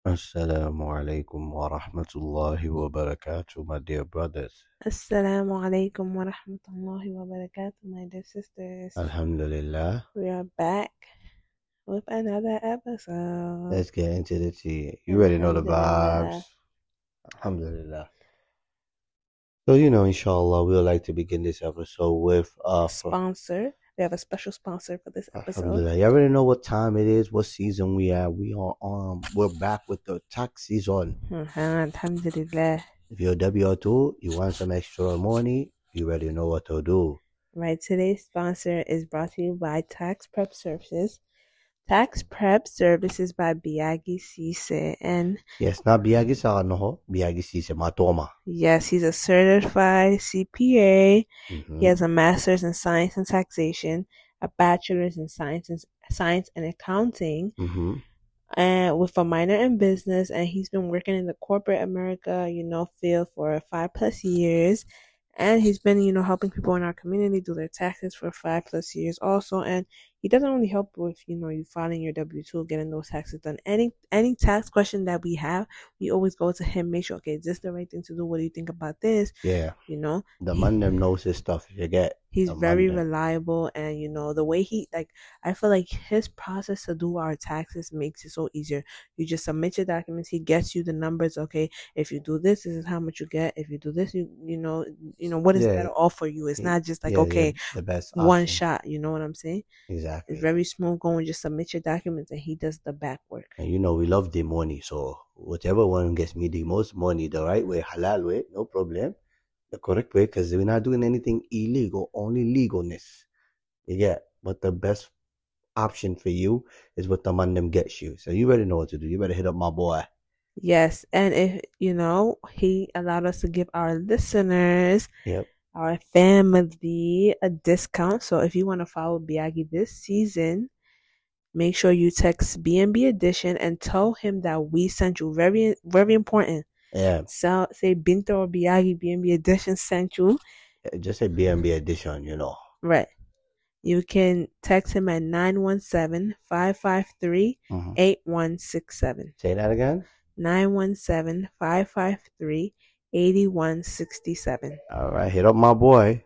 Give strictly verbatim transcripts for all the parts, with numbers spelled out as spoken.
Assalamu alaikum wa rahmatullahi wa barakatuh, my dear brothers. Assalamu alaikum wa rahmatullahi wa barakatuh, my dear sisters. Alhamdulillah. We are back with another episode. Let's get into the tea. You already know the vibes. Alhamdulillah. Alhamdulillah. So, you know, inshallah, we would like to begin this episode with uh, Sponsor. We have a special sponsor for this episode. Alhamdulillah. You already know what time it is, what season we are. We are um we're back with the tax season. Alhamdulillah. If you're a W O two, you want some extra money, you already know what to do. Right, today's sponsor is brought to you by Tax Prep Services. Tax Prep Services by Biagi Cisse. And yes, not Biagi sa ano, Biagi Cisse Matoma. Yes, he's a certified C P A. Mm-hmm. He has a master's in science and taxation, a bachelor's in science and science and accounting, mm-hmm. and with a minor in business. And he's been working in the corporate America, you know, field for five plus years. And he's been, you know, helping people in our community do their taxes for five plus years also. And he doesn't only help with, you know, you filing your W two, getting those taxes done. Any any tax question that we have, we always go to him, make sure, okay, is this the right thing to do? What do you think about this? Yeah. You know? The man them knows his stuff, you get. He's the very man them. reliable, and you know, the way he, like, I feel like his process to do our taxes makes it so easier. You just submit your documents, he gets you the numbers, okay, if you do this, this is how much you get. If you do this, you you know, you know what is Yeah. better off for you. It's Yeah. not just like, Yeah, okay, yeah, the best one option. shot, you know what I'm saying? Exactly. It's very smooth going. Just submit your documents and he does the back work. And you know, we love the money, so whichever one gets me the most money, the right way, halal way, no problem. The correct way, because we're not doing anything illegal, only legalness. You get, but the best option for you is what the man them gets you. So you better know what to do. You better hit up my boy. Yes, and if you know, he allowed us to give our listeners, yep, our family, a discount. So if you want to follow Biagi this season, make sure you text B N B Edition and tell him that we sent you. Very, very important. Yeah. So say Binto or Biagi B N B Edition sent you. Just say B N B Edition, you know. Right. You can text him at nine one seven, five five three, eight one six seven. Say that again. nine one seven, five five three, eight one six seven. All right, hit up my boy.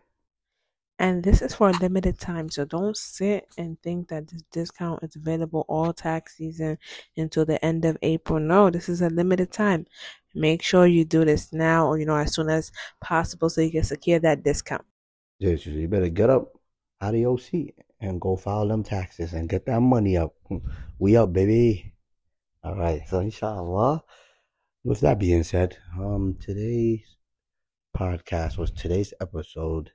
And this is for a limited time, so don't sit and think that this discount is available all tax season until the end of April. No, this is a limited time. Make sure you do this now, or you know, as soon as possible, so you can secure that discount. Yes, you better get up out of your seat and go file them taxes and get that money up. We up, baby. All right, so inshallah. With that being said, um, today's podcast was today's episode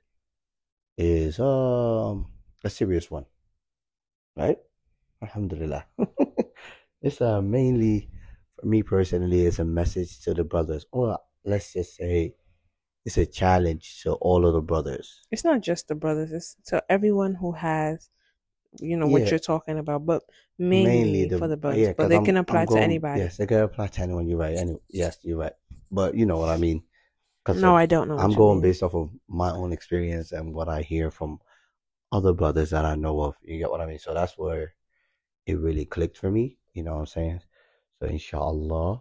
is um a serious one, right? Alhamdulillah. It's uh mainly for me personally. It's a message to the brothers, or let's just say it's a challenge to all of the brothers. It's not just the brothers; it's to everyone who has, you know, yeah. what you're talking about, but mainly, mainly the, for the brothers. Yeah, but they I'm, can apply going, to anybody. Yes, they can apply to anyone. You're right. Any, yes, you're right. But you know what I mean. No, of, I don't know. I'm going based off of my own experience and what I hear from other brothers that I know of. You get what I mean? So that's where it really clicked for me. You know what I'm saying? So inshallah.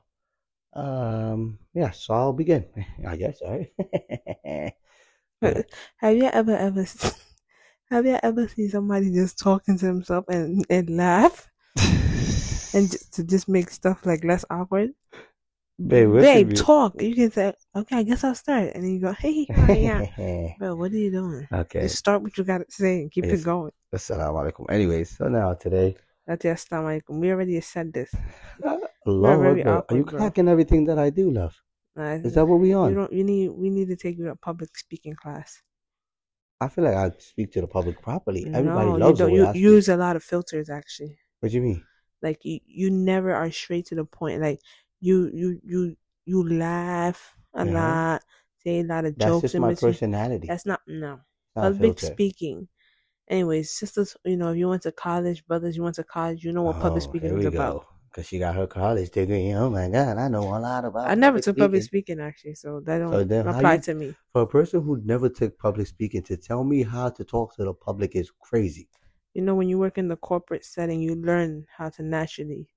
Um, yeah, so I'll begin. I guess, all right? Have you ever, ever, have you ever seen somebody just talking to himself and, and laugh? And just, to just make stuff like less awkward? Babe, Babe, you... talk. You can say, okay, I guess I'll start. And then you go, hey, yeah. Bro, what are you doing? Okay. Just start what you got to say and keep yes. it going. Assalamu alaikum. Anyways, so now today. That's assalamu alaikum. We already said this. Love, awkward, are you cracking everything that I do, love? Nah, is that what we on? You don't. You need. We need to take you to a public speaking class. I feel like I speak to the public properly. No, Everybody loves you the way you I use speak. a lot of filters, actually. What do you mean? Like you, you never are straight to the point. Like you, you, you, you laugh a uh-huh. lot, say a lot of That's jokes. That's just in my between. personality. That's not no not public speaking. Anyways, sisters, you know, if you went to college, brothers, you went to college, you know what oh, public speaking here we is go. about. Because she got her college degree. Oh my God, I know a lot about. I never took speaking. public speaking actually, so that don't so then apply you, to me. For a person who never took public speaking, to tell me how to talk to the public is crazy. You know, when you work in the corporate setting, you learn how to naturally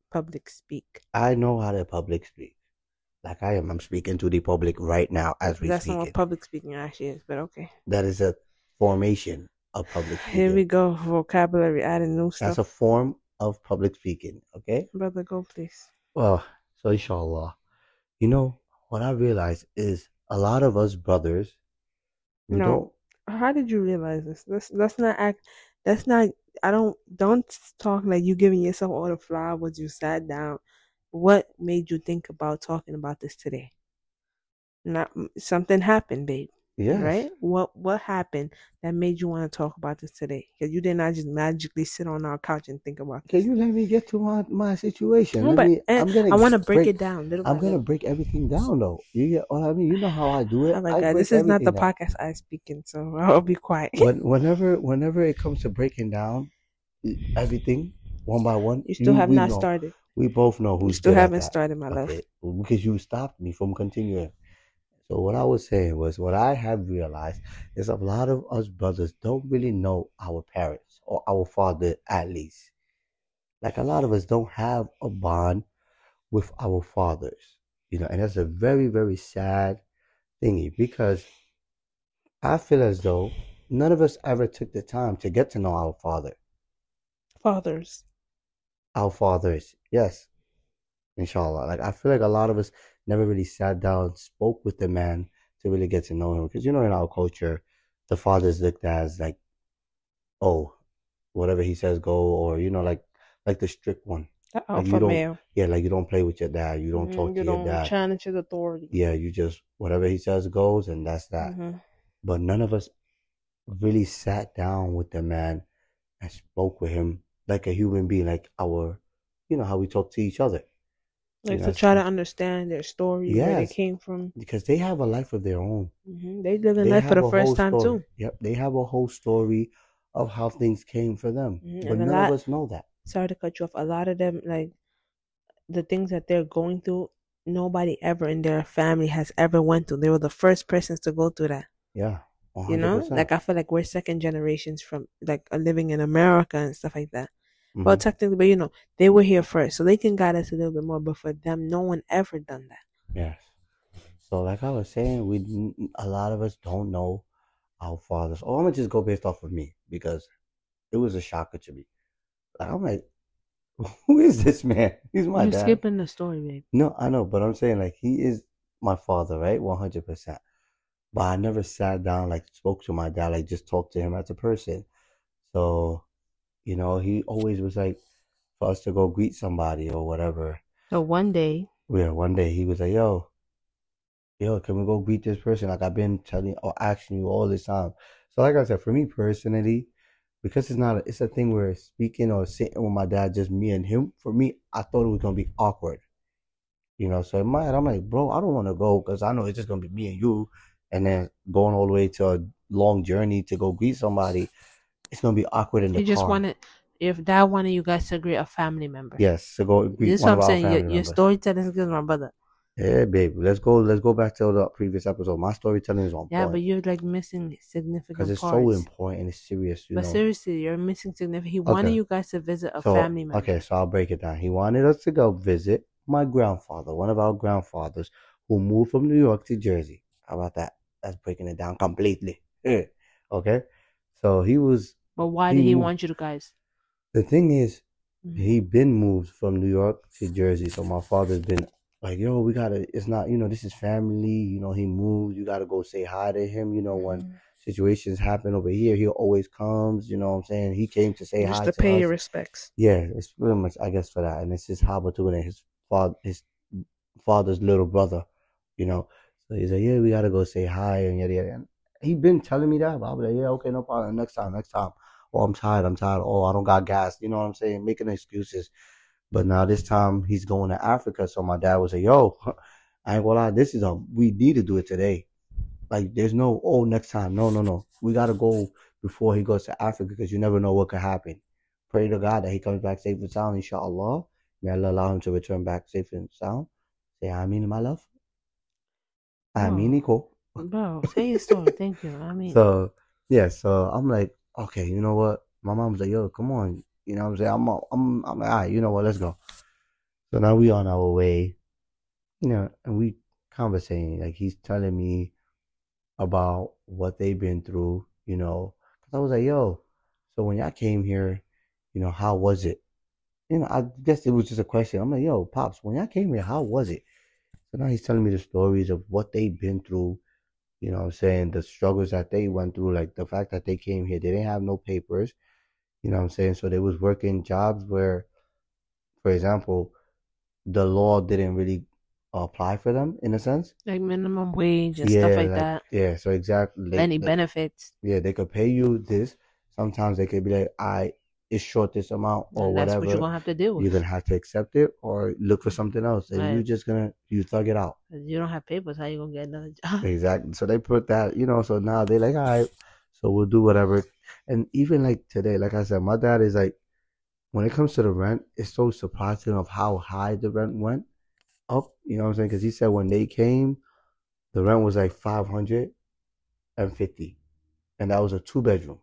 public speak. I know how to public speak. Like I am. I'm speaking to the public right now as we That's not speak what it. public speaking actually is, but okay. That is a formation of public speaking. Here we go. Vocabulary, adding new stuff. That's a form of public speaking. Okay. Brother, go please. Well, so inshallah, you know what I realize is a lot of us brothers. We No. don't. How did you realize this? Let's let's not act. That's not. I don't. Don't talk like you giving yourself all the flowers. You sat down. What made you think about talking about this today? Not something happened, babe. Yes. Right? What What happened that made you want to talk about this today? Because you did not just magically sit on our couch and think about Can this. you let me get to my, my situation? No, let but me, I'm gonna I want to break, break it down. Little I'm by gonna little. break everything down though. You get what I mean? You know how I do it. Oh my I God, break this is not the everything down. podcast I speaking, so I'll be quiet. When, whenever, whenever it comes to breaking down everything one by one, You still have we not know, started. We both know You who's still good at haven't that. started, my love. Okay, because you stopped me from continuing. So what I was saying was, what I have realized is a lot of us brothers don't really know our parents or our father at least. Like a lot of us don't have a bond with our fathers, you know, and that's a very, very sad thingy because I feel as though none of us ever took the time to get to know our father. Fathers. Our fathers, yes, inshallah. Like I feel like a lot of us never really sat down, spoke with the man to really get to know him. Because you know, in our culture, the father's looked at as like, oh, whatever he says go, or you know, like like the strict one. The Like you alpha don't, male. yeah, like you don't play with your dad. You don't Mhm, talk you to don't your dad. challenge his authority. Yeah, you just whatever he says goes, and that's that. Mhm. But none of us really sat down with the man and spoke with him like a human being, like our, you know, how we talk to each other. Like You to know, try to so- understand their story, where they Yes. came from. because they have a life of their own. hmm They live in They life for have the a first whole time story. too. Yep, they have a whole story of how things came for them, Mhm, but and a none lot- of us know that. Sorry to cut you off. A lot of them, like the things that they're going through, nobody ever in their family has ever went through. They were the first persons to go through that. Yeah, one You hundred know, percent. like I feel like we're second generations from like uh, living in America and stuff like that. Mhm. Well, technically, but you know, they were here first, so they can guide us a little bit more. But for them, no one ever done that. Yes. So, like I was saying, we a lot of us don't know our fathers. Oh, I'm gonna just go based off of me because it was a shocker to me. Like, I'm like, who is this man? He's my You're dad. skipping the story, babe. No, I know, but I'm saying like he is my father, right? one hundred percent. But I never sat down, like spoke to my dad, like just talked to him as a person. So, you know, he always was like for us to go greet somebody or whatever. So one day, Yeah, one day he was like, yo, yo, can we go greet this person? Like I've been telling or asking you all this time. So like I said, for me personally, because it's not a, it's a thing where speaking or sitting with my dad, just me and him, for me, I thought it was gonna be awkward. You know, so in my head, I'm like, bro, I don't want to go because I know it's just gonna be me and you, and then going all the way to a long journey to go greet somebody, it's gonna be awkward in the he just car. wanted, if dad wanted you guys to greet a family member. Yes, to go greet This is one what of I'm our saying. family Your, your members. storytelling is good, my brother. Yeah, babe, let's go. Let's go back to the previous episode. My storytelling is on Yeah, point but you're like missing significant because it's parts. so important. It's serious, you But know. seriously, you're missing significant. He wanted Okay. you guys to visit a So family member. okay, so I'll break it down. He wanted us to go visit my grandfather, one of our grandfathers, who moved from New York to Jersey. How about that? That's breaking it down completely. Yeah. Okay, so he was. But why he did he moved- want you to guys? The thing is, Mhm. he been moved from New York to Jersey, so my father's been like, yo, we gotta. It's not, you know, this is family. You know, he moved. You gotta go say hi to him. You know, when Mhm. situations happen over here, he always comes. You know what I'm saying? He came to say Just hi to to pay us. your respects. Yeah, it's pretty much, I guess, for that. And it's his Habatun and his father, his father's little brother, you know. So he's like, yeah, we gotta go say hi and yada yada. And he been telling me that, but I was like, yeah, okay, no problem. Next time, next time. Oh, I'm tired, I'm tired. Oh, I don't got gas. You know what I'm saying? Making excuses. But now this time he's going to Africa. So my dad was like, yo, I ain't gonna lie, this is a, we need to do it today. Like, there's no, oh, next time. No, no, no. We gotta go before he goes to Africa because you never know what could happen. Pray to God that he comes back safe and sound, inshallah. May Allah allow him to return back safe and sound. Say Ameen, my love. Ameen, Nico. Bro, say your story. Thank you. I mean, So, yeah, so I'm like, okay, you know what? My mom's like, yo, come on. You know what I'm saying? I'm, I'm, I'm like, all right, you know what? Let's go. So now we on our way, you know, and we conversating. Like he's telling me about what they've been through, you know. Cause I was like, yo, so when y'all came here, you know, how was it? You know, I guess it was just a question. I'm like, yo, pops, when y'all came here, how was it? So now he's telling me the stories of what they've been through. You know what I'm saying? The struggles that they went through, like the fact that they came here, they didn't have no papers. You know what I'm saying? So they was working jobs where, for example, the law didn't really apply for them in a sense. Like minimum wage and stuff Yeah, like like that. yeah. So exactly, they, Any they benefits. yeah, they could pay you this. Sometimes they could be like, I it's short this amount or And that's what you're whatever. gonna have to deal You're with. gonna have to accept it or look for something else, and you Right. just gonna you thug it out. 'Cause you don't have papers, how you gonna get another job? Exactly. So they put that, you know. So now they like, all right, so we'll do whatever. And even like today, like I said, my dad is like, when it comes to the rent, it's so surprising of how high the rent went up. You know what I'm saying? Because he said when they came, the rent was like five hundred and fifty, and that was a two bedroom.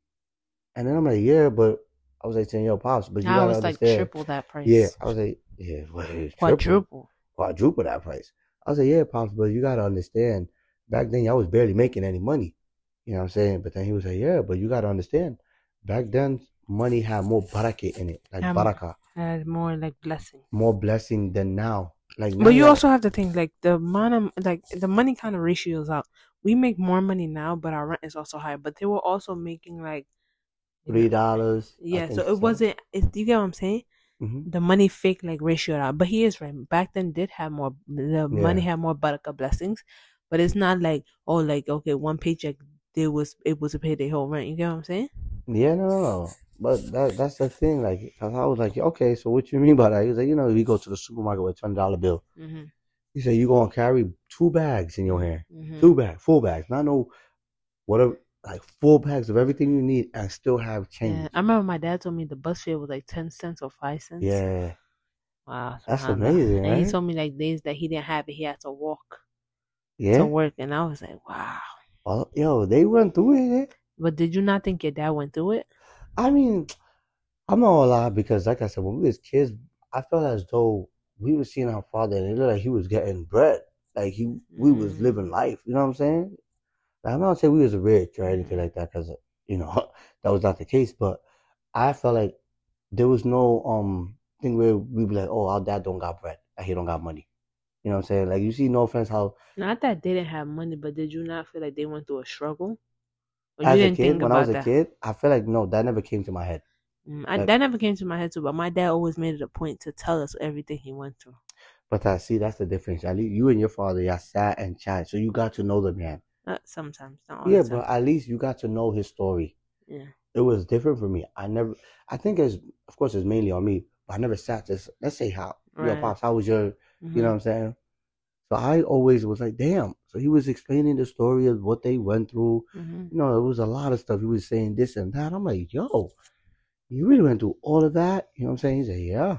And then I'm like, yeah, but I was like saying, yo, pops, but you Now gotta it's like understand. triple that price. Yeah, I was like, yeah, what is triple, Quadruple. quadruple that price? I was like, yeah, pops, but you gotta understand. Back then, y'all was barely making any money. You know what I'm saying? But then he was like, yeah, but you gotta understand. Back then, money had more barakah in it, like Um, barakah, Has more like blessing. more blessing than now. Like now, But you y'all, also have to think like the amount of like the money kind of ratios out. We make more money now, but our rent is also high. But they were also making like you know, three dollars. I yeah. So think it so. wasn't. It, you get what I'm saying? Mm-hmm. The money fake like ratioed out. But he is right. Back then did have more. The money Yeah, had more barakah blessings, but it's not like oh like okay one paycheck they was able to pay their whole rent. You get what I'm saying? yeah, no, no, no. But that that's the thing. Like, 'cause I was like, okay, so what you mean by that? He was like, you know, we go to the supermarket with a twenty dollar bill. Mhm. He said, you gonna carry two bags in your hand, Mhm. two bags, full bags, not no whatever, like full bags of everything you need, and still have Yeah, change. I remember my dad told me the bus fare was like ten cents or five cents. Yeah, Wow, that's subhanallah. amazing, And he right? told me like days that he didn't have it, he had to walk to Yeah. work, and I was like, wow. Well, yo, they went through it. But did you not think your dad went through it? I mean, I'm not gonna lie because, like I said, when we was kids, I felt as though we was seeing our father, and it looked like he was getting bread, like he we was living Mm. life. You know what I'm saying? Like, I'm not saying we was rich or anything like that, because you know that was not the case. But I felt like there was no um thing where we be like, oh, our dad don't got bread, like he don't got money. You know what I'm saying? Like you see, no offense, how Not that they didn't have money, but did you not feel like they went through a struggle? Or you as a didn't kid, think when I was about a that? kid, I feel like no, that never came to my head. Mm, I, Like, that never came to my head too, but my dad always made it a point to tell us everything he went through. but I see that's the difference. At least you and your father, y'all sat and chat, so you got to know the man. Uh, sometimes, not all Yeah, the time. but at least you got to know his story. Yeah. It was different for me. I never. I think it's of course it's mainly on me, but I never sat just let's say how yo Right. pops, how was your, Mhm. you know what I'm saying? So I always was like, damn. So he was explaining the story of what they went through. Mhm. You know, it was a lot of stuff. He was saying this and that. I'm like, yo, you really went through all of that? You know what I'm saying? He said, yeah.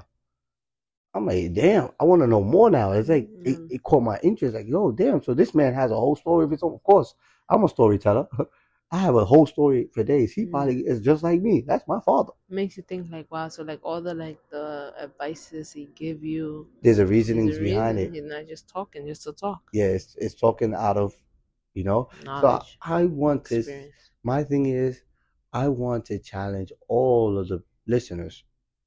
I'm like, damn, I want to know more now. It's like, it, Mm. it caught my interest. Like, yo, damn. So this man has a whole story of his own. Of course, I'm a storyteller. I have a whole story for days. He Mm. probably is just like me. That's my father. Makes you think like wow, so like all the like the advices he give you, There's a there's reasonings a behind reason. it. He's not just talking just to talk. Yeah, it's, it's talking out of, you know. So I, Knowledge, I want to, experience. my thing is, I want to challenge all of the listeners.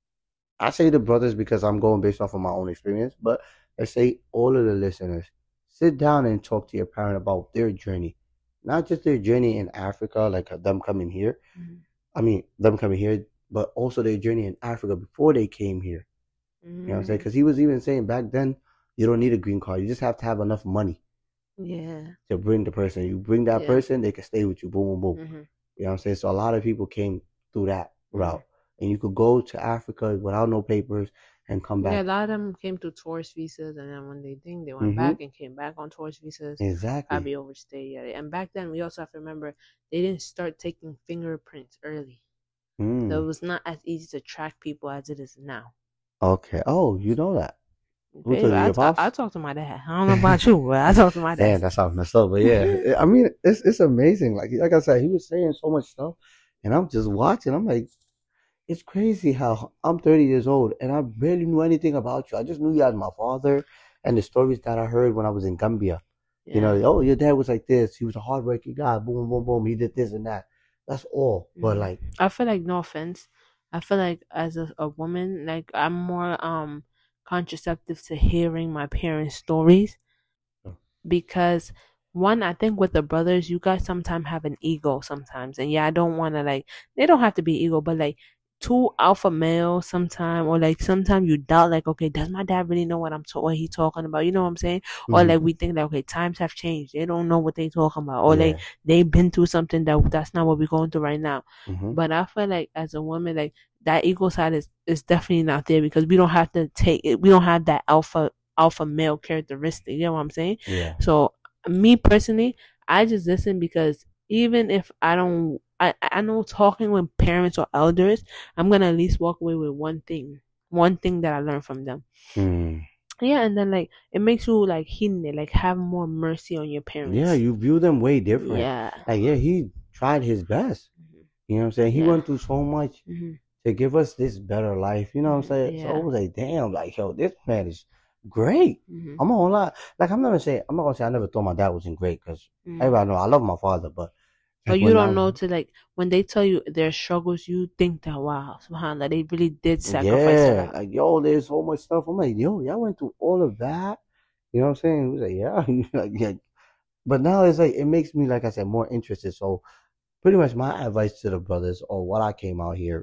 I say the brothers because I'm going based off of my own experience, but I say all of the listeners, sit down and talk to your parent about their journey. Not just their journey in Africa, like uh, them coming here. Mhm. I mean, them coming here, but also their journey in Africa before they came here. You know what I'm saying? Mm. Because he was even saying back then, you don't need a green card. You just have to have enough money Yeah. to bring the person. You bring that Yeah. person, they can stay with you. Boom, boom, boom. Mhm. You know what I'm saying? So a lot of people came through that Mhm. route. And you could go to Africa without no papers and come Yeah, a back. lot of them came through tourist visas, and then when they think they went Mhm. back and came back on tourist visas, Exactly. probably overstayed. Yeah, and back then we also have to remember they didn't start taking fingerprints early, so it Mm. was not as easy to track people as it is now. Okay. Oh, you know that. Who Baby, told you? I, Your t- I pops? talk to my dad. I don't know about you, but I talk to my Damn, dad. that sounds messed up. But yeah, I mean, it's it's amazing. Like like I said, he was saying so much stuff, and I'm just watching. I'm like, it's crazy how I'm thirty years old and I barely knew anything about you. I just knew you as my father and the stories that I heard when I was in Gambia. You know, Yeah. oh, your dad was like this. He was a hardworking guy. Boom, boom, boom. He did this and that. That's all. But Mm. like, I feel like, no offense, I feel like as a, a woman, like I'm more um contraceptive to hearing my parents' stories because one, I think with the brothers, you guys sometimes have an ego sometimes, and yeah, I don't want to like they don't have to be ego, but like two alpha males sometime, or like sometimes you doubt like, okay, does my dad really know what I'm to- what he talking about? You know what I'm saying? Or hmm like we think that okay, times have changed, they don't know what they talking about, or like yeah, they've been through something that that's not what we're going through right now. hmm But I feel like as a woman, like that ego side is is definitely not there because we don't have to take it. We don't have that alpha alpha male characteristic. You know what I'm saying? yeah, So me personally, I just listen because even if I don't, I I know talking with parents or elders, I'm gonna at least walk away with one thing, one thing that I learned from them. mm. Yeah, and then like it makes you like hinde, like have more mercy on your Yeah. parents. You view them way different. Yeah. Like, yeah, he tried his best. Mhm. You know what I'm saying? He Yeah. went through so much Hmm. to give us this better life. You know what I'm saying? So I Yeah. was like, damn, like, yo, this man is great. Hmm. I'm not gonna lie. Like, I'm never saying, I'm not gonna say I never thought my dad wasn't great because Hmm. everybody know I love my father, but But like you when don't I, know to like when they tell you their struggles, you think that wow, subhanallah, they really did sacrifice a yeah, lot. like, yo, there's so much stuff. I'm like, yo, y'all went through all of that. You know what I'm saying? He was like, yeah, like, yeah. But now it's like, it makes me, like I said, more interested. So pretty much my advice to the brothers or what I came out here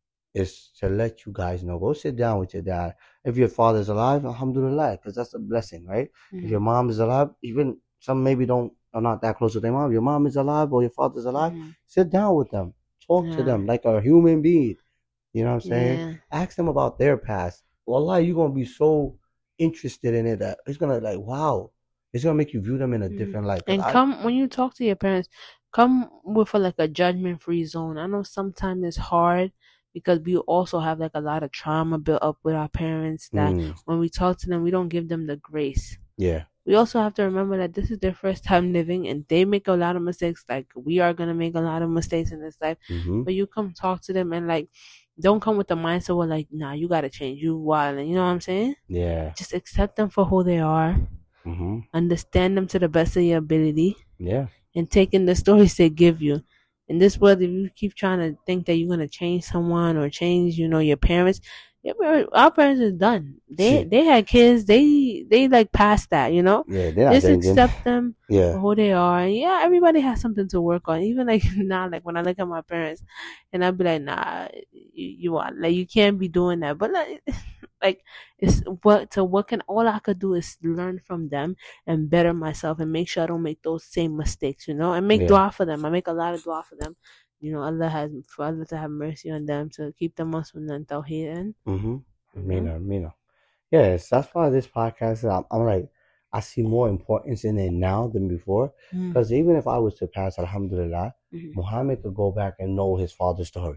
is to let you guys know. Go sit down with your dad. If your father's alive, alhamdulillah, because that's a blessing, right? If Hmm. your mom is alive, even some maybe don't are not that close with their mom. Your mom is alive or your father's alive, Hmm. sit down with them. Talk to Yeah. them like a human being. You know what I'm saying? Yeah. Ask them about their past. Wallah, you're gonna be so interested in it that it's gonna like, wow. It's gonna make you view them in a Hmm. different light. Cause And I come when you talk to your parents, come with a, like a judgment free zone. I know sometimes it's hard because we also have like a lot of trauma built up with our parents that mm, when we talk to them, we don't give them the grace. yeah. We also have to remember that this is their first time living and they make a lot of mistakes. Like we are gonna make a lot of mistakes in this life. Mm-hmm. But you come talk to them and like don't come with the mindset where like, nah, you gotta change, you wild, and you know what I'm saying? Yeah. Just accept them for who they are, Mm-hmm. understand them to the best of your ability, Yeah. and take in the stories they give you. In this world, if you keep trying to think that you're gonna change someone or change, you know, your parents, your parents our parents is done. They they had kids. They they like past that, you know. Yeah, they're not Just changing. accept them Yeah. for who they are. And yeah, everybody has something to work on. Even like now, like when I look at my parents, and I'd be like, nah, you, you are like you can't be doing that. But like, like it's what so what can all I could do is learn from them and better myself and make sure I don't make those same mistakes, you know, and make Yeah. dua for them. I make a lot of dua for them. You know, Allah has for Allah to have mercy on them to keep them on Sunnah and Tawheed and Mm-hmm. you know. Mina, Mina. Yes, that's why this podcast, I'm, I'm like, I see more importance in it now than before. Mm, Because even if I was to pass, alhamdulillah, mm, Muhammad could go back and know his father's story.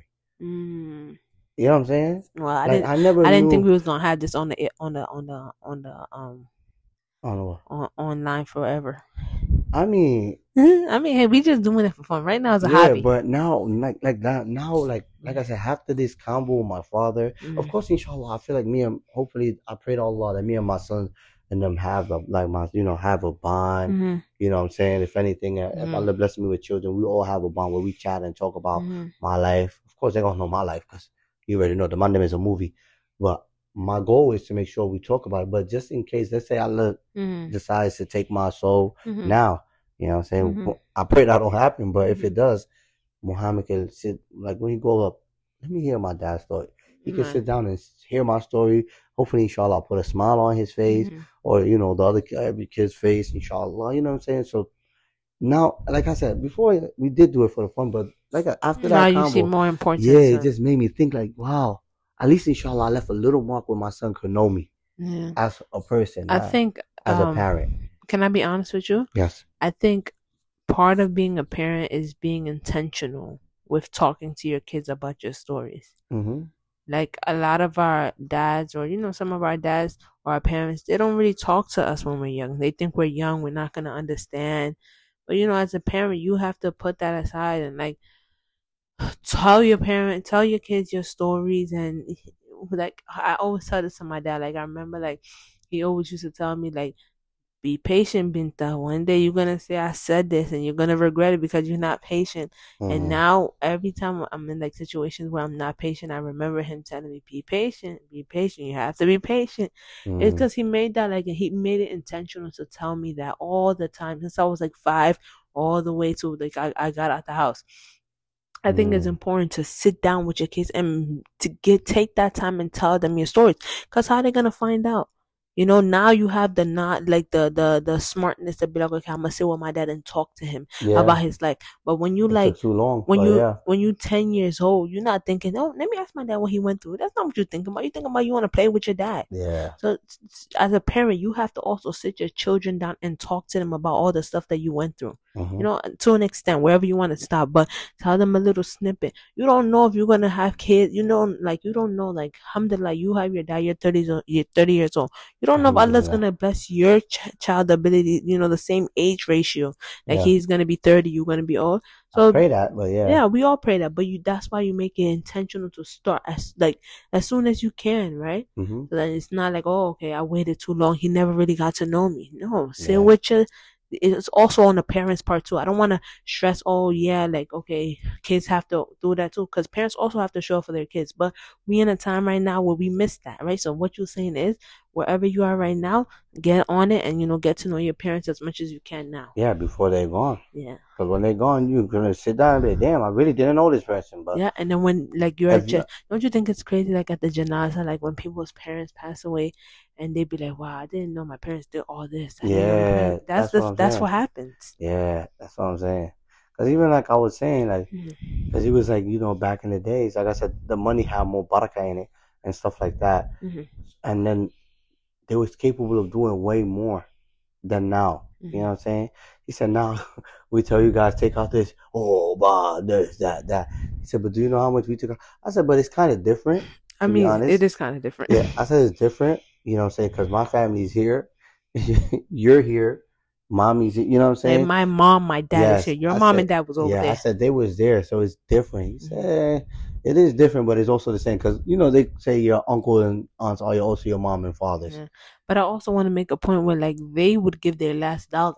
mm. You know what I'm saying? Well, I Like, didn't I never I didn't think knew. we was gonna have this on the on the on the on the um I don't know. on online forever. I mean, I mean, hey, we just doing it for fun. Right now it's a yeah, hobby. but now, like, like that, now, like, like I said, after this combo with my father, of Mm, course, inshallah, I feel like me and hopefully, I pray to Allah that me and my son and them have a, like my, you know, have a bond. mm-hmm, You know what I'm saying? If anything, uh, if mm-hmm, Allah blesses me with children, we all have a bond where we chat and talk about mm-hmm, my life. Of course, they're gonna know my life because you already know the Mandem is a movie. But my goal is to make sure we talk about it. But just in case, let's say Allah mm-hmm, decides to take my soul mm-hmm, now, you know what I'm saying? mm-hmm, I pray that don't happen, but if mm-hmm. it does, Muhammad can sit, like when he grow up, let me hear my dad's story. He can Man. sit down and hear my story. Hopefully, inshallah, I'll put a smile on his face Mm-hmm. or, you know, the other every kid's face, inshallah. You know what I'm saying? So now, like I said, before we did do it for the fun, but like after Now that you see combo, more yeah, importance. it Uh, just made me think like, wow, at least inshallah, I left a little mark where my son could know me yeah. as a person, I not think. as a Um, parent. can I be honest with you? Yes. I think part of being a parent is being intentional with talking to your kids about your stories. Mm-hmm. Like a lot of our dads, or you know, some of our dads or our parents, they don't really talk to us when we're young. They think we're young, we're not gonna understand. But you know, as a parent, you have to put that aside and like tell your parent, tell your kids your stories, and like I always tell this to my dad. Like I remember, like he always used to tell me, like, be patient, Binta. One day you're gonna say I said this, and you're gonna regret it because you're not patient. And Mm-hmm. now every time I'm in like situations where I'm not patient, I remember him telling me, "Be patient, be patient. You have to be patient." It's Mm-hmm. because he made that like he made it intentional to tell me that all the time since I was like five, all the way to like I, I got out the house. I think it's Mm-hmm. important to sit down with your kids and to get take that time and tell them your stories. Cause how they gonna find out? You know, now you have the not like the the the smartness to be like, okay, I'm gonna sit with my dad and talk to him Yeah, about his life. But when you it like took too long, when but you yeah. when you ten years old, you're not thinking, oh, let me ask my dad what he went through. That's not what you're thinking about. You're thinking about you want to play with your dad. Yeah. So as a parent, you have to also sit your children down and talk to them about all the stuff that you went through. You Mm-hmm. know, to an extent, wherever you want to stop, but tell them a little snippet. You don't know if you're gonna have kids. You know, like you don't know, like alhamdulillah, you have your dad. You're thirty. You're thirty years old. You don't know if Allah's Alhamdulillah. gonna bless your ch- child ability. You know, the same age ratio. Like Yeah. he's gonna be thirty. You're gonna be old. I So pray that, but yeah. yeah, we all pray that, but you that's why you make it intentional to start as like as soon as you can, right? Mm-hmm. So that it's not like, oh, okay, I waited too long. He never really got to know me. No, sit Yeah. with you. It's also on the parents' part too. I don't want to stress. Oh yeah, like okay, kids have to do that too, because parents also have to show up for their kids. But we in a time right now where we miss that, right? So what you're saying is, wherever you are right now, get on it and you know get to know your parents as much as you can now. Yeah, before they're gone. Yeah. Because when they're gone, you're gonna sit down and be like, damn, I really didn't know this person. But Yeah, and then when like you're if at, you, ja- don't you think it's crazy? Like at the janaza, like when people's parents pass away, and they be like, "Wow, I didn't know my parents did all this. I didn't know my yeah, parents." That's that's what the I'm that's saying. what happens. Yeah, that's what I'm saying. Because even like I was saying, like, Hmm. because it was like, you know, back in the days, like I said, the money had more barakah in it and stuff like that. Hmm. And then they was capable of doing way more than now. You know Hmm. what I'm saying? He said, now we tell you guys take out this, oh, bah, this, that, that. He said, but do you know how much we took out? I said, but it's kind of different, I to be mean, it honest. is kind of different. Yeah, I said it's different, you know what I'm saying? Because my family's here, you're here, mommy's here, you know what I'm Like saying? my mom, my dad is Yes, here. Your I mom said, and dad was over yeah, I there. said they was there, so it's different. He Hmm. said, eh, it is different, but it's also the same because you know they say your uncle and aunts are also your mom and fathers. Yeah, but I also want to make a point where like they would give their last dollar.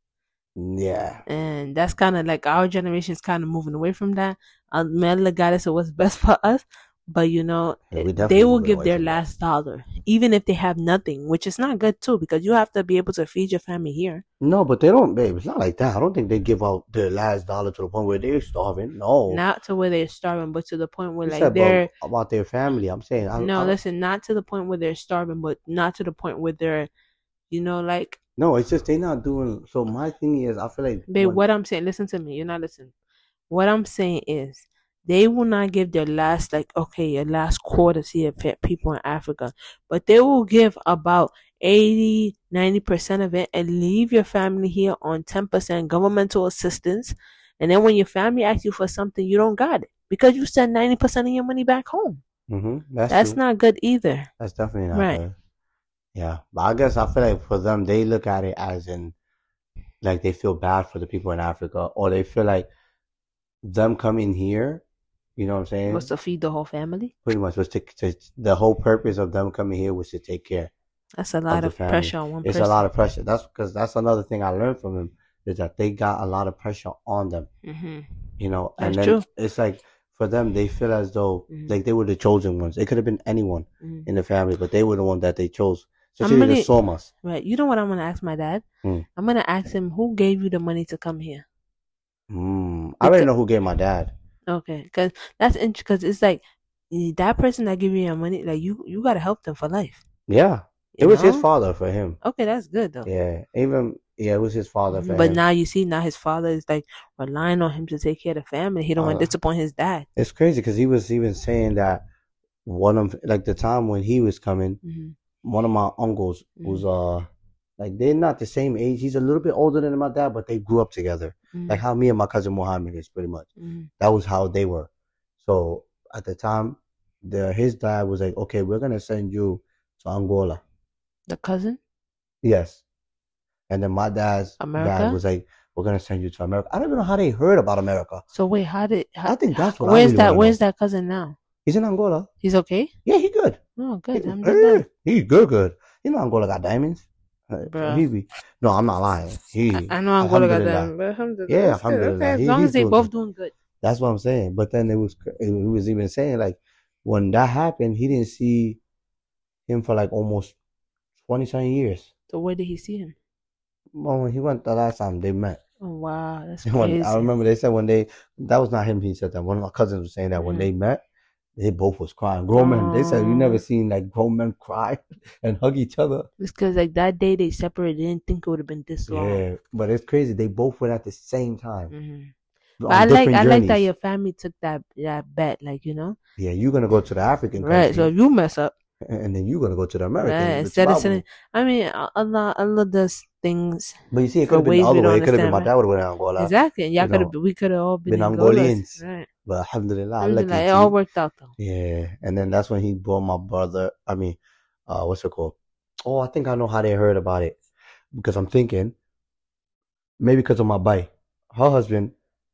Yeah, And that's kind of like our generation is kind of moving away from that. Um, may Allah guide us to what's best for us. But you know, yeah, it, we they definitely will moving give away their from that. last dollar, even if they have nothing, which is not good too, because you have to be able to feed your family here. No, but they don't, babe. It's not like that. I don't think they give out their last dollar to the point where they're starving. No, Not to where they're starving, but to the point where you like said, but they're about their family. I'm saying, I, no, I don't. listen, not to the point where they're starving, but not to the point where they're, you know, like, No, it's just they not doing. So my thing is, I feel like babe, when what I'm saying, listen to me, you're not listening. What I'm saying is, they will not give their last, like, okay, your last quarter to your people in Africa, but they will give about eighty, ninety percent of it and leave your family here on ten percent governmental assistance. And then when your family asks you for something, you don't got it because you send ninety percent of your money back home. hmm that's That's true. not good either. That's definitely not Right. good. Yeah, but I guess I feel like for them, they look at it as in like they feel bad for the people in Africa, or they feel like them coming here. You know what I'm Was saying? to feed the whole family. Pretty much was to, to the whole purpose of them coming here was to take care That's a of lot the of family. pressure on one It's a lot person. of pressure. That's because that's another thing I learned from him is that they got a lot of pressure on them. Hmm. You know, and That's then true. it's like for them, they feel as though Hmm. like they were the chosen ones. It could have been anyone Hmm. in the family, but they were the one that they chose. I'm Especially the gonna Somas. right. You know what I'm gonna ask my dad? Hmm. I'm gonna ask him who gave you the money to come here. Mm. I already Because know who gave my dad. okay, because that's interesting. Because it's like eh, that person that give you your money, like you, you gotta help them for life. Yeah, it You was his know? father for him. Okay, that's good though. Yeah, even yeah, it was his father for Mhm. But him. now you see, now his father is like relying on him to take care of the family. He don't want to Uh, disappoint his dad. it's crazy because he was even saying that one of like the time when he was coming, Hmm. one of my uncles was Hmm. uh like they're not the same age. He's a little bit older than my dad, but they grew up together. Like Hmm. how me and my cousin Mohammed is pretty much. Hmm. That was how they were. So at the time, the his dad was like, okay, we're gonna send you to Angola. The cousin, Yes. And then my dad's dad America. was like, we're gonna send you to America. I don't even know how they heard about America. So wait, how did? How, I think that's what. Where's I really that? Where's know. that cousin now? He's in Angola. He's okay. Yeah, he good. Oh, good. He, I'm good. He's good, good. You know Angola got diamonds. Bro. He be, no, I'm not lying. He, I, I know Angola got diamonds, but alhamdulillah. Yeah, That's good. alhamdulillah. Okay, as He, long as they doing both good. doing good. That's what I'm saying. But then it was, it was even saying like when that happened, he didn't see him for like almost twenty something years. So where did he see him? Well, when he went the last time they met. Oh wow, that's When, crazy. I remember they said when they, that was not him. He said that one of my cousins was saying that mm-hmm. when they met, they both was crying. Grown men. They said you never seen like grown men cry and hug each other. It's because like that day they separated. They didn't think it would have been this long. Yeah, but it's crazy. They both went at the same time. Mm-hmm. But I like journeys. I like that your family took that that bet. Like you know. Yeah, you're gonna go to the African country. Right. So if you mess up. And then you're gonna go to the American. Right. Instead of sending, I mean, Allah, Allah does things. But you see, it could have been the other way. It could have been my dad would have been in Angola. Exactly. Y'all could have. We could have all been, been Angolians. Right. But alhamdulillah, alhamdulillah it all worked out though. Yeah, and then that's when he brought my brother. I mean, uh, what's it called? Oh, I think I know how they heard about it because I'm thinking maybe because of my bike. Her husband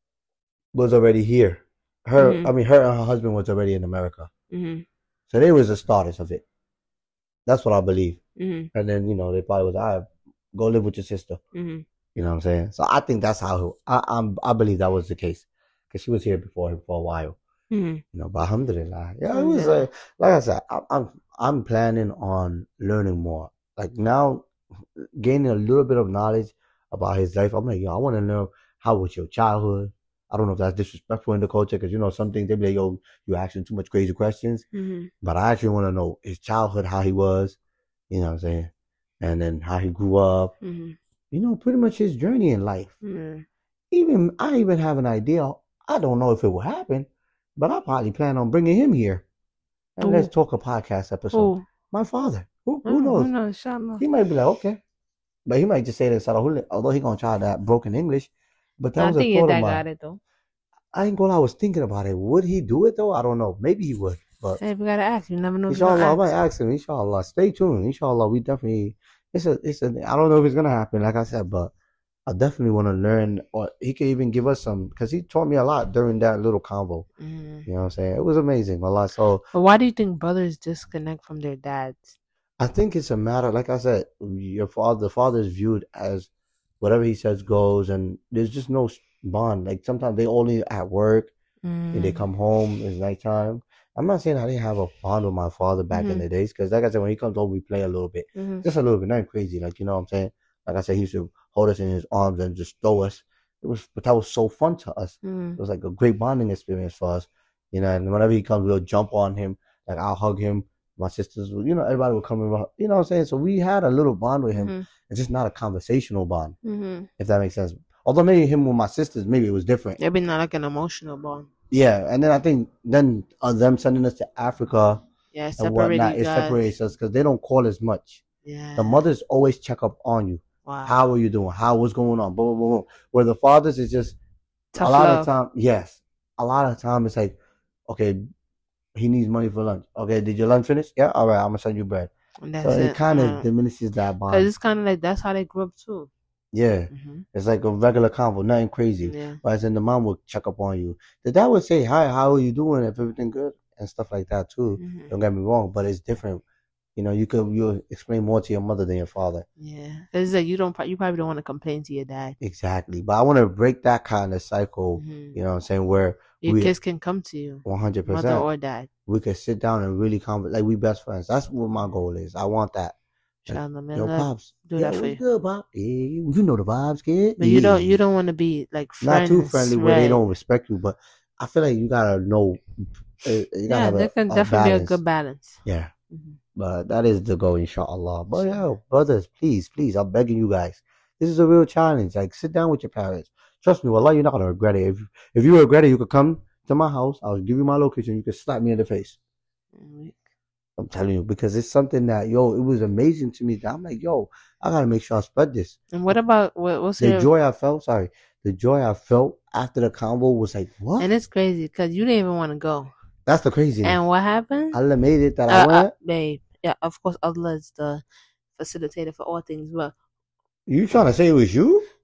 was already here. Her, mm-hmm. I mean, her and her husband was already in America. Mm-hmm. So they was the starters of it. That's what I believe. Mm-hmm. And then, you know, they probably was, all right, go live with your sister. Mm-hmm. You know what I'm saying? So I think that's how, I I'm, I believe that was the case. Because she was here before him for a while. Mm-hmm. You know, but alhamdulillah. Yeah, it was, uh, like I said, I, I'm, I'm planning on learning more. Like now, gaining a little bit of knowledge about his life. I'm like, yo, I want to know how was your childhood? I don't know if that's disrespectful in the culture because, you know, some things they be like, yo, you're asking too much crazy questions. Mm-hmm. But I actually want to know his childhood, how he was, you know what I'm saying? And then how he grew up. Mm-hmm. You know, pretty much his journey in life. Mm-hmm. Even, I even have an idea. I don't know if it will happen, but I probably plan on bringing him here. And Ooh. Let's talk a podcast episode. Ooh. My father. Who, who oh, knows? Who knows? Inshallah. He might be like, okay. But he might just say that, although he going to try that broken English. But that I was think a thought your of dad mine. got it though. I ain't gonna lie, I was thinking about it. Would he do it though? I don't know. Maybe he would. But hey, we gotta ask. You never know. Inshallah, I might ask him. Inshallah. Stay tuned. Inshallah, we definitely it's a it's a I don't know if it's gonna happen, like I said, but I definitely wanna learn or he could even give us some because he taught me a lot during that little convo. Mm. You know what I'm saying? It was amazing. A lot. So But why do you think brothers disconnect from their dads? I think it's a matter, like I said, your father the father is viewed as whatever he says goes and there's just no bond. Like sometimes they only at work mm. and they come home, it's nighttime. I'm not saying I didn't have a bond with my father back mm-hmm. in the days because like I said, when he comes home we play a little bit, mm-hmm. just a little bit, nothing crazy, like, you know what I'm saying? Like I said, he used to hold us in his arms and just throw us. It was, but that was so fun to us. mm. It was like a great bonding experience for us, you know. And whenever he comes, we'll jump on him, like I'll hug him. My sisters, you know, everybody would come around, you know what I'm saying? So we had a little bond with him. mm-hmm. It's just not a conversational bond, mm-hmm. if that makes sense. Although maybe him with my sisters, maybe it was different. Maybe not like an emotional bond. Yeah, and then I think then uh, them sending us to Africa yeah, and whatnot, it separates us because they don't call as much. Yeah, the mothers always check up on you. Wow. How are you doing? How what's going on? Boom, boom, boom. Where the fathers is just Tough a lot love. of time. Yes, a lot of time it's like, okay, he needs money for lunch. Okay, did your lunch finish? Yeah, all right, I'm gonna send you bread. And that's so it, it kind of uh, diminishes that bond. Cause it's kind of like that's how they grew up too. Yeah, mm-hmm. It's like a regular convo, nothing crazy. Yeah. But then the mom will check up on you. The dad would say, "Hi, how are you doing? If everything good and stuff like that too." Mm-hmm. Don't get me wrong, but it's different. You know, you could you explain more to your mother than your father. Yeah, it's like you don't you probably don't want to complain to your dad. Exactly, but I want to break that kind of cycle. Mm-hmm. You know what I'm saying? Where your we, kids can come to you, one hundred percent, mother or dad. We could sit down and really converse like we best friends. That's what my goal is. I want that. Like, yo, pops, do yeah, that for you. Good, pop. Yeah, you know the vibes, kid. But yeah. you don't you don't want to be like friends, not too friendly right? where they don't respect you. But I feel like you gotta know. You gotta yeah, have there a, can a definitely balance. be a good balance. Yeah. Mm-hmm. But that is the goal, inshallah. But yo, brothers, please, please, I'm begging you guys. This is a real challenge. Like, sit down with your parents. Trust me, wallah, you're not gonna regret it. If if you regret it, you could come to my house. I'll give you my location. You can slap me in the face. Mm-hmm. I'm telling you, because it's something that, yo, it was amazing to me. That I'm like, yo, I gotta make sure I spread this. And what about what, what's the your... joy I felt? Sorry, the joy I felt after the convo was like, what? And it's crazy because you didn't even want to go. That's the crazy. And what happened? Allah made it that uh, I went. Uh, babe, yeah, of course, Allah is the facilitator for all things. But you trying to say it was you?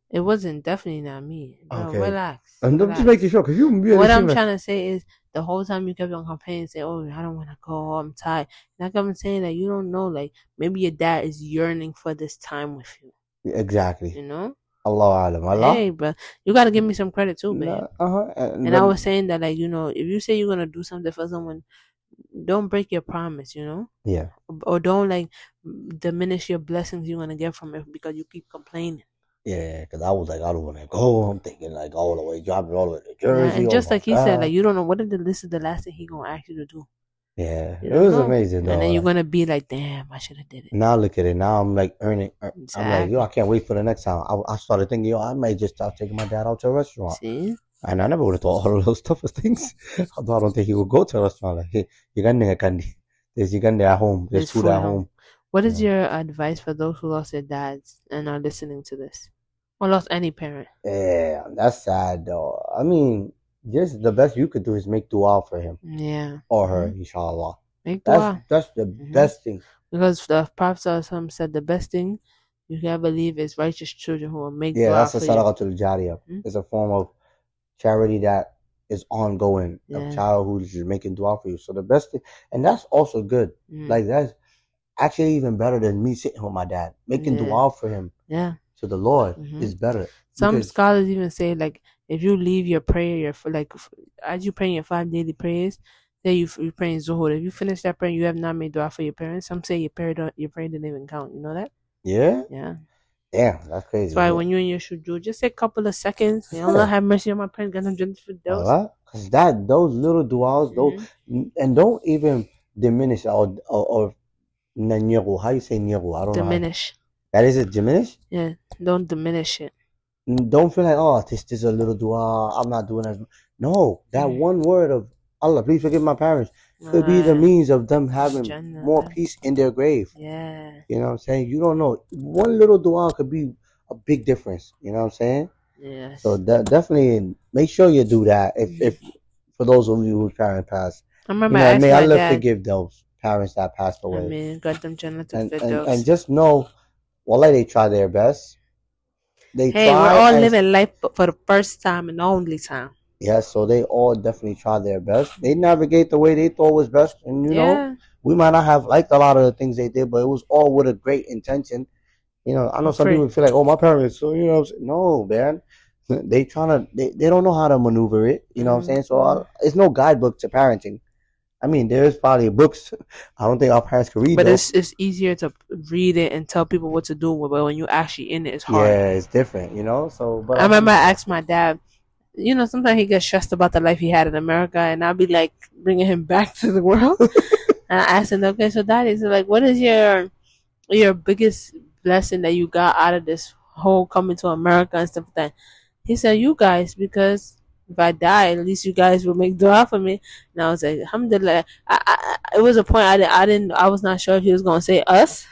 It wasn't definitely not me. Bro, Okay. relax. I'm relax. just making sure because you really What I'm seem like- trying to say is the whole time you kept on complaining, say, "Oh, I don't want to go. I'm tired." Like I'm saying that you don't know, like maybe your dad is yearning for this time with you. Exactly. You know. Allah alam. Allah. Hey, but you gotta give me some credit too, man. Nah, uh-huh. And, And I was saying that, like, you know, if you say you're gonna do something for someone, don't break your promise, you know? yeah. Or don't, like, diminish your blessings you're gonna get from it because you keep complaining. Yeah, because I was like, I don't want to go. I'm thinking, like, all the way, driving all the way to Yeah, Jersey. and oh just my like he God. said, like, you don't know what if the this is the last thing he gonna ask you to do. Yeah, You it don't was know. amazing, though. And then you're like, gonna be like, damn, I should have did it. now look at it. Now I'm like earning. ear- I'm like, Exactly. yo, I can't wait for the next time. I, I started thinking, yo, I might just start taking my dad out to a restaurant. See? And I never would have thought all of those toughest things. Although I don't think he would go to a restaurant. Like, hey, you got a candy. There's you got at home. There's There's food food at at home. home. What is Yeah. your advice for those who lost their dads and are listening to this? Or lost any parent? Yeah, that's sad, though. I mean, just the best you could do is make dua for him Yeah. or her, inshallah. Make That's dua. that's the Mhm. best thing. Because the Prophet ﷺ said the best thing you can believe is righteous children who will make Yeah, dua that's a for you. sadaqatul jariyah. Mhm. It's a form of charity that is ongoing. Yeah. A child who's just making dua for you. So the best thing, and that's also good. Mm. Like that's actually even better than me sitting with my dad making Yeah. dua for him Yeah. to the Lord Mhm. is better. Some Because- scholars even say, like, if you leave your prayer, your like, as you praying your five daily prayers, say you you praying Zuhur. If you finish that prayer, you have not made dua for your parents. Some say your prayer don't, your prayer didn't even count. You know that? Yeah, Yeah. damn, that's crazy. That's why Yeah. when you're in your shuju, just take a couple of seconds. May Allah have mercy on my parents. Get them jannah for those. Alright? Cause that those little duas, those and don't even diminish or or, or nanyagu. How you say nyagu? I don't know. Diminish. How. That is it. Diminish. Yeah. Don't diminish it. Don't feel like, oh, this, this is a little dua. I'm not doing as no. That Mhm. one word of Allah, please forgive my parents, could be the Right. means of them having Jannah. more peace in their grave. Yeah. You know what I'm saying? You don't know. One little dua could be a big difference. You know what I'm saying? Yes. So that definitely make sure you do that. If if for those of you whose parents passed, I you remember know, I asked may my Allah dad. forgive those parents that passed I away. mean, got them Jannah to And, fit and those. and just know, wallah, they try their best. They Hey, try we're all and- living life for the first time and only time. Yes, so they all definitely try their best. They navigate the way they thought was best, and you know, Yeah. we might not have liked a lot of the things they did, but it was all with a great intention. You know, I know some Free. people feel like, oh, my parents, so you know, what I'm saying? No, man, they trying to, they, they don't know how to maneuver it. You know what I'm saying? So uh, it's no guidebook to parenting. I mean, there's probably books. I don't think our parents can read. But though. it's it's easier to read it and tell people what to do. But when you're actually in it, it's hard. Yeah, it's different. You know, so but I remember I asked my dad. You know, sometimes he gets stressed about the life he had in America, and I'll be like bringing him back to the world. And I asked him, okay, so daddy, so like, what is your your biggest blessing that you got out of this whole coming to America and stuff like that? He said, you guys, because if I die, at least you guys will make dua for me. And I was like, alhamdulillah. I, I, it was a point I didn't, I didn't, I was not sure if he was gonna say us,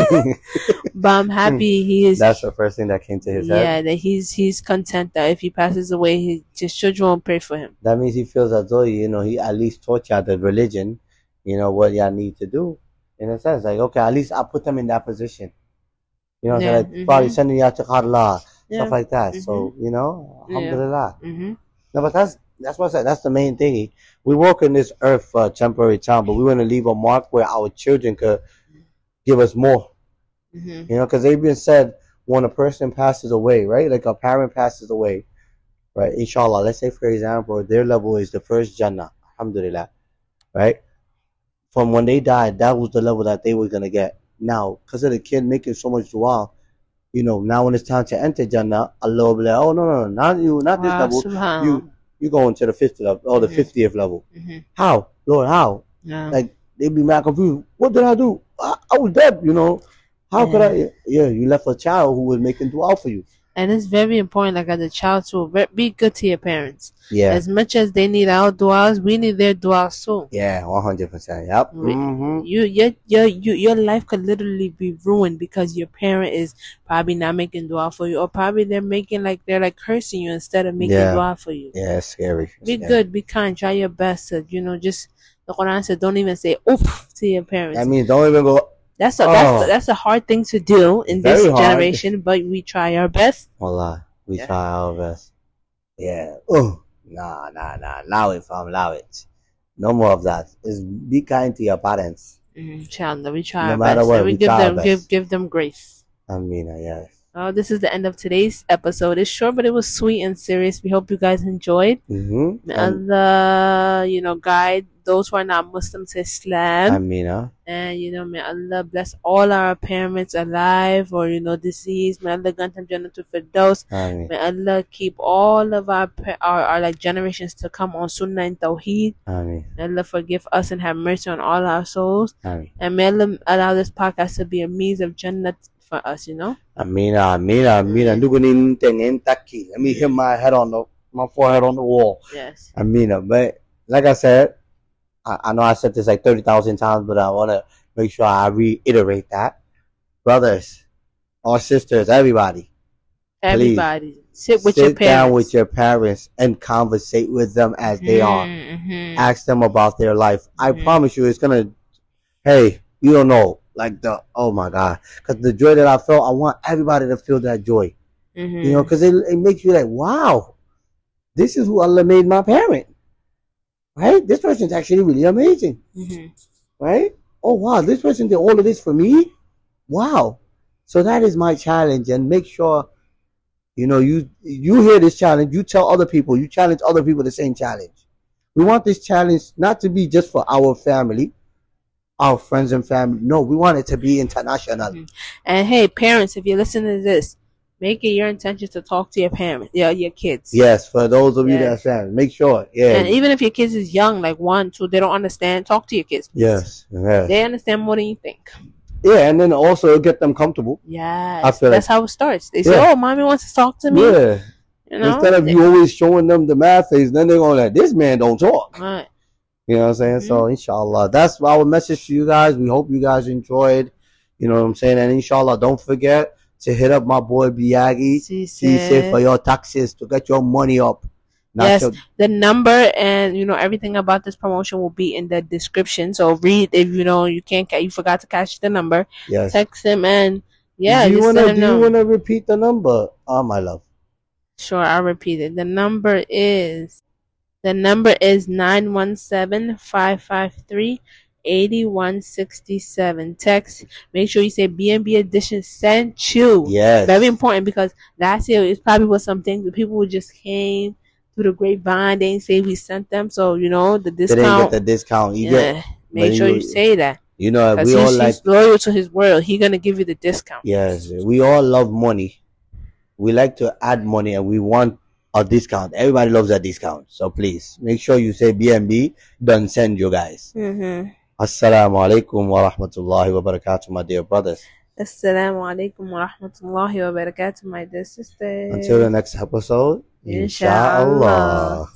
but I'm happy he is. That's the first thing that came to his Yeah, head. that he's he's content that if he passes away, he, his children will pray for him. That means he feels as though, you know, he at least taught y'all the religion, you know, what y'all need to do. In a sense, like, okay, at least I put them in that position. You know what I'm Yeah, saying? Like, probably mhm. sending y'all to Kharla, Yeah. stuff like that. Mhm. So, you know, Yeah. alhamdulillah. Mm-hmm. No, but that's that's what I said. That's the main thing. We walk in this earth for a temporary time, but we want to leave a mark where our children could give us more. Mm-hmm. You know, because they've been said when a person passes away, right? Like a parent passes away, right? Inshallah, let's say for example, their level is the first Jannah, alhamdulillah, right? From when they died, that was the level that they were gonna get. Now, because of the kid making so much dua, you know, now when it's time to enter Jannah, Allah will be like, oh no, no, no, not you, not this Wow, level. subhanallah. You you going to the fifth level or the Mhm. fiftieth level. Mm-hmm. How, Lord? How? Yeah. Like they'd be mad confused. What did I do? I, I was dead, you know. How could I? Yeah, you left a child who was making dua for you. And it's very important, like as a child, to ve- be good to your parents. Yeah, As much as they need our duas, we need their duas too. yeah, one hundred percent. Yep. We- Mm-hmm. You, your, your, you, your life could literally be ruined because your parent is probably not making dua for you, or probably they're making like they're like cursing you instead of making Yeah. dua for you. Yeah, it's scary. It's Be scary. good, be kind, try your best to, you know, just the Quran said, don't even say oof to your parents. That means don't even go. That's a Oh. that's that's a hard thing to do in this Very hard. generation, but we try our best. Wallah, we Yeah. try our best. Yeah. Oh, nah, nah, nah. Allow it, fam. Allow it. No more of that. Just be kind to your parents. Mm, Inshallah, we try No our matter best. what, and we, we give try our them give best. give them grace. I mean, uh, yes. Oh, this is the end of today's episode. It's short, but it was sweet and serious. We hope you guys enjoyed. Mm-hmm. May Allah, you know, guide those who are not Muslim to Islam. I mean, uh, And, you know, may Allah bless all our parents alive or, you know, deceased. May Allah grant them Jannatul Firdaus. I mean, May Allah keep all of our, pa- our, our like generations to come on Sunnah and Tawheed. I mean, May Allah forgive us and have mercy on all our souls. I mean. And may Allah allow this podcast to be a means of Jannat for us, you know? Amina, Amina, Amina. Dugunin tengin taki. Let me hit my head on the my forehead on the wall. Yes. Amina, but like I said, I, I know I said this like thirty thousand times, but I want to make sure I reiterate that, brothers or sisters, everybody, Everybody, sit with sit your parents. down with your parents and conversate with them as they are. Mm-hmm. Ask them about their life. I Mhm. promise you, it's gonna. Hey, you don't know, like the oh my god, because the joy that I felt, I want everybody to feel that joy. Mm-hmm. You know, because it, it makes you like, wow, this is who Allah made my parent. Right? This person's actually really amazing. Mm-hmm. Right? Oh, wow, this person did all of this for me? Wow. So that is my challenge. And make sure, you know, you you hear this challenge, you tell other people, you challenge other people the same challenge. We want this challenge not to be just for our family, our friends and family. No, we want it to be international. Mhm. And hey, parents, if you're listening to this, make it your intention to talk to your parents, yeah, your kids. Yes, for those of you Yes. that are make sure. Yeah. And even if your kids is young, like one, two, they don't understand, talk to your kids. please. Yes. Yes. They understand more than you think. Yeah, and then also get them comfortable. Yeah. I feel That's like- how it starts. They say, Yeah. oh, mommy wants to talk to me. Yeah. You know? Instead of They- you always showing them the math face, then they're going like, this man don't talk. Right. You know what I'm saying? Mhm. So, inshallah, that's our message to you guys. We hope you guys enjoyed. You know what I'm saying? And inshallah, don't forget to hit up my boy Biagi. See, See, say for your taxes to get your money up. Not Yes. your- The number and you know everything about this promotion will be in the description. So read if you know you can't ca- you forgot to catch the number. yes. Text him and yeah, do you just wanna let him do know. you wanna repeat the number? Oh my love. Sure, I'll repeat it. The number is the number is nine one seven, five five three, eight one six seven. Text. Make sure you say B and B Edition sent you. Yes. Very important because last year it probably was something that people who just came through the grapevine. They didn't say we sent them, so you know the They didn't discount. get the discount. You yeah, get, make but sure you- you say that you know, because we all he's, like, he's loyal to his word. He gonna give you the discount. yes, we all love money. We like to add money and we want a discount. Everybody loves a discount. So please make sure you say B and B. Don't send you guys. Mm-hmm. Assalamu alaikum wa rahmatullahi wa barakatuh, my dear brothers. Assalamu alaikum wa rahmatullahi wa barakatuh, my dear sisters. Until the next episode, Inshallah. inshallah.